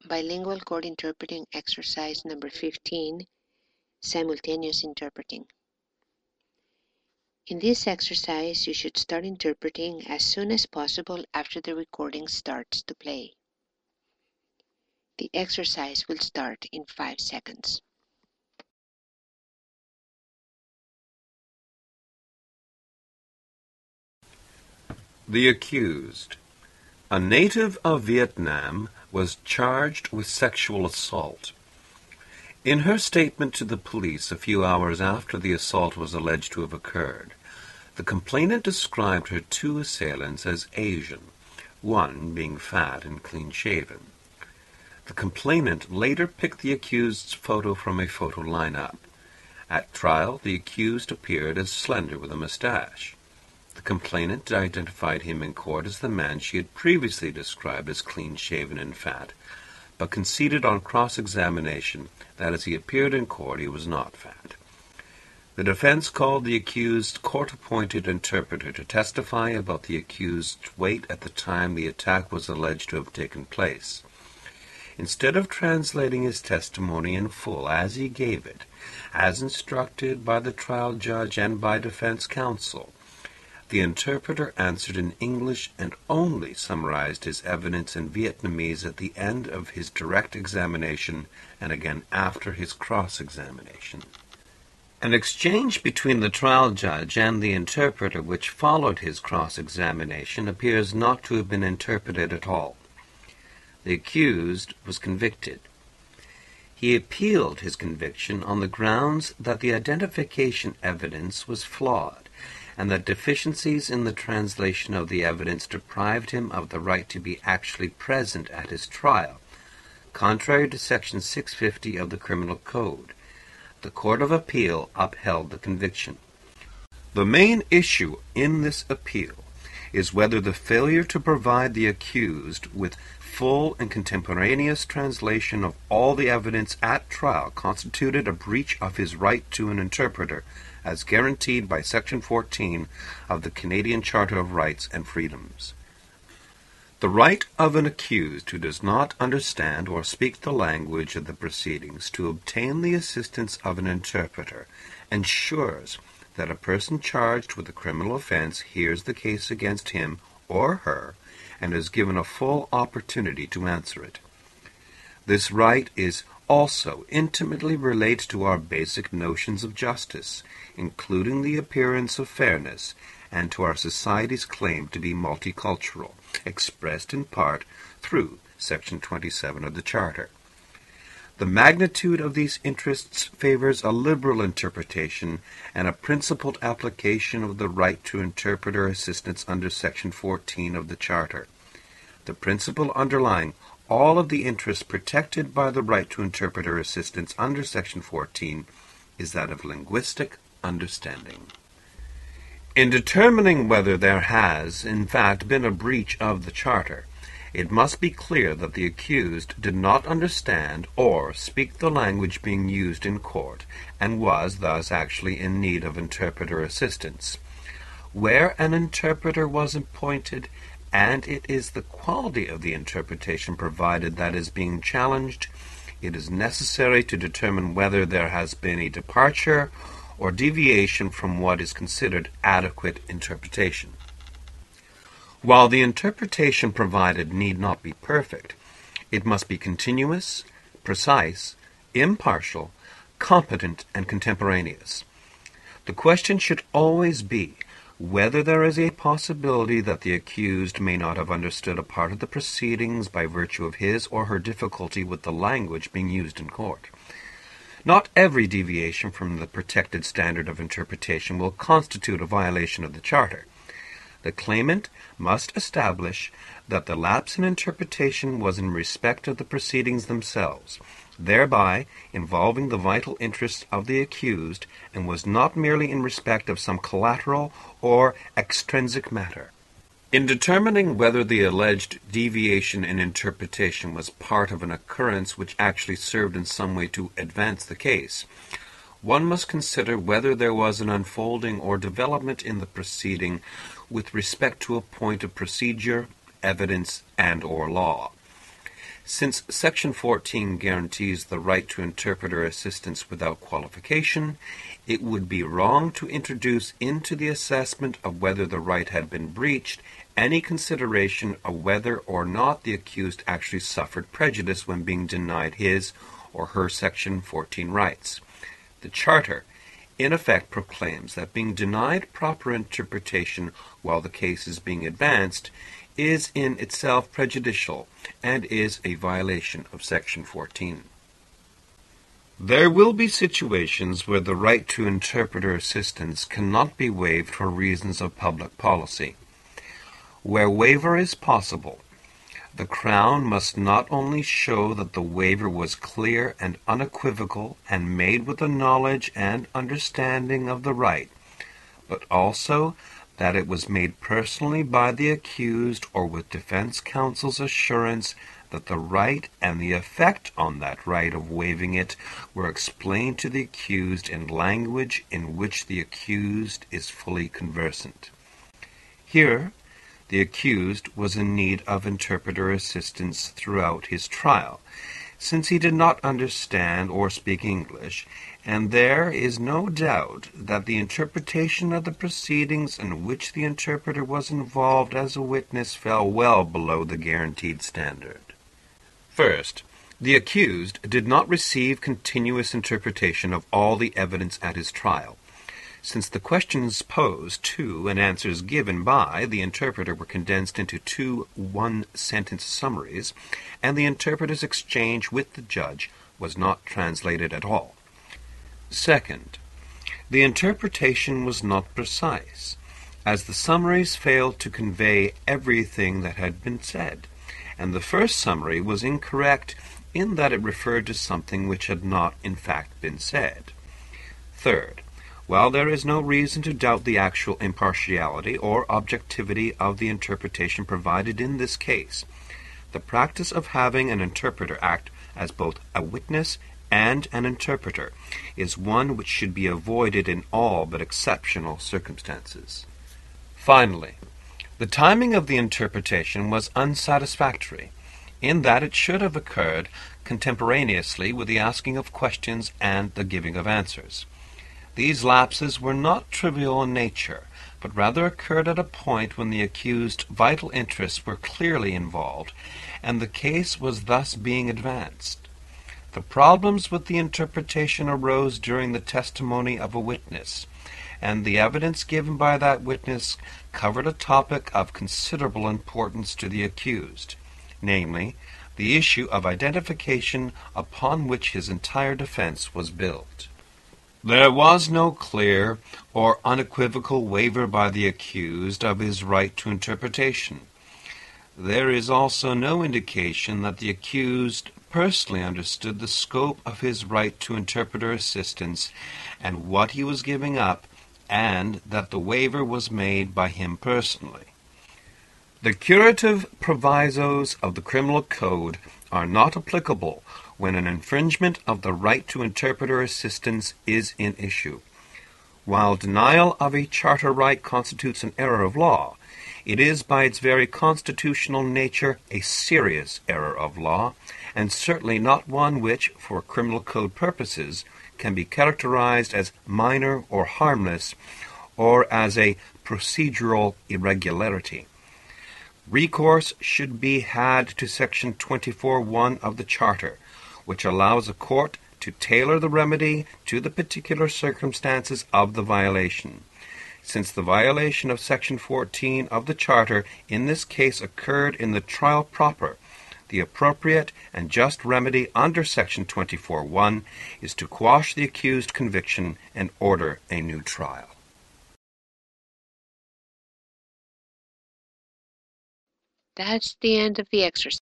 Bilingual Court Interpreting Exercise number 15, Simultaneous Interpreting. In this exercise, you should start interpreting as soon as possible after the recording starts to play. The exercise will start in 5 seconds. The accused. A native of Vietnam was charged with sexual assault. In her statement to the police a few hours after the assault was alleged to have occurred, the complainant described her two assailants as Asian, one being fat and clean-shaven. The complainant later picked the accused's photo from a photo lineup. At trial, the accused appeared as slender with a mustache. The complainant identified him in court as the man she had previously described as clean-shaven and fat, but conceded on cross-examination that as he appeared in court he was not fat. The defense called the accused court-appointed interpreter to testify about the accused's weight at the time the attack was alleged to have taken place. Instead of translating his testimony in full as he gave it, as instructed by the trial judge and by defense counsel, the interpreter answered in English and only summarized his evidence in Vietnamese at the end of his direct examination and again after his cross-examination. An exchange between the trial judge and the interpreter which followed his cross-examination appears not to have been interpreted at all. The accused was convicted. He appealed his conviction on the grounds that the identification evidence was flawed, and that deficiencies in the translation of the evidence deprived him of the right to be actually present at his trial, contrary to Section 650 of the Criminal Code. The Court of Appeal upheld the conviction. The main issue in this appeal is whether the failure to provide the accused with full and contemporaneous translation of all the evidence at trial constituted a breach of his right to an interpreter, as guaranteed by Section 14 of the Canadian Charter of Rights and Freedoms. The right of an accused who does not understand or speak the language of the proceedings to obtain the assistance of an interpreter ensures that a person charged with a criminal offense hears the case against him or her and is given a full opportunity to answer it. This right is also intimately related to our basic notions of justice, including the appearance of fairness, and to our society's claim to be multicultural, expressed in part through Section 27 of the Charter. The magnitude of these interests favors a liberal interpretation and a principled application of the right to interpreter assistance under Section 14 of the Charter. The principle underlying all of the interests protected by the right to interpreter assistance under Section 14 is that of linguistic understanding. In determining whether there has, in fact, been a breach of the Charter, it must be clear that the accused did not understand or speak the language being used in court and was thus actually in need of interpreter assistance. Where an interpreter was appointed, and it is the quality of the interpretation provided that is being challenged, it is necessary to determine whether there has been a departure or deviation from what is considered adequate interpretation. While the interpretation provided need not be perfect, it must be continuous, precise, impartial, competent, and contemporaneous. The question should always be whether there is a possibility that the accused may not have understood a part of the proceedings by virtue of his or her difficulty with the language being used in court. Not every deviation from the protected standard of interpretation will constitute a violation of the Charter. The claimant must establish that the lapse in interpretation was in respect of the proceedings themselves, thereby involving the vital interests of the accused, and was not merely in respect of some collateral or extrinsic matter. In determining whether the alleged deviation in interpretation was part of an occurrence which actually served in some way to advance the case, one must consider whether there was an unfolding or development in the proceeding with respect to a point of procedure, evidence, and/or law. Since Section 14 guarantees the right to interpreter assistance without qualification, it would be wrong to introduce into the assessment of whether the right had been breached any consideration of whether or not the accused actually suffered prejudice when being denied his or her Section 14 rights. The Charter, in effect, proclaims that being denied proper interpretation while the case is being advanced is in itself prejudicial and is a violation of Section 14. There will be situations where the right to interpreter assistance cannot be waived for reasons of public policy. Where waiver is possible, the Crown must not only show that the waiver was clear and unequivocal and made with the knowledge and understanding of the right, but also that it was made personally by the accused or with defense counsel's assurance that the right and the effect on that right of waiving it were explained to the accused in language in which the accused is fully conversant. Here, the accused was in need of interpreter assistance throughout his trial, since he did not understand or speak English, and there is no doubt that the interpretation of the proceedings in which the interpreter was involved as a witness fell well below the guaranteed standard. First, the accused did not receive continuous interpretation of all the evidence at his trial, since the questions posed to and answers given by the interpreter were condensed into 2 one-sentence summaries, and the interpreter's exchange with the judge was not translated at all. Second, the interpretation was not precise, as the summaries failed to convey everything that had been said, and the first summary was incorrect in that it referred to something which had not in fact been said. Third, while there is no reason to doubt the actual impartiality or objectivity of the interpretation provided in this case, the practice of having an interpreter act as both a witness and an interpreter is one which should be avoided in all but exceptional circumstances. Finally, the timing of the interpretation was unsatisfactory, in that it should have occurred contemporaneously with the asking of questions and the giving of answers. These lapses were not trivial in nature, but rather occurred at a point when the accused's vital interests were clearly involved, and the case was thus being advanced. The problems with the interpretation arose during the testimony of a witness, and the evidence given by that witness covered a topic of considerable importance to the accused, namely, the issue of identification upon which his entire defense was built. There was no clear or unequivocal waiver by the accused of his right to interpretation. There is also no indication that the accused personally understood the scope of his right to interpreter assistance and what he was giving up, and that the waiver was made by him personally. The curative provisos of the Criminal Code are not applicable when an infringement of the right to interpreter assistance is in issue. While denial of a charter right constitutes an error of law, it is by its very constitutional nature a serious error of law, and certainly not one which, for criminal code purposes, can be characterized as minor or harmless, or as a procedural irregularity. Recourse should be had to Section 24(1) of the Charter, which allows a court to tailor the remedy to the particular circumstances of the violation. Since the violation of Section 14 of the Charter in this case occurred in the trial proper, the appropriate and just remedy under Section 24(1) is to quash the accused conviction and order a new trial. That's the end of the exercise.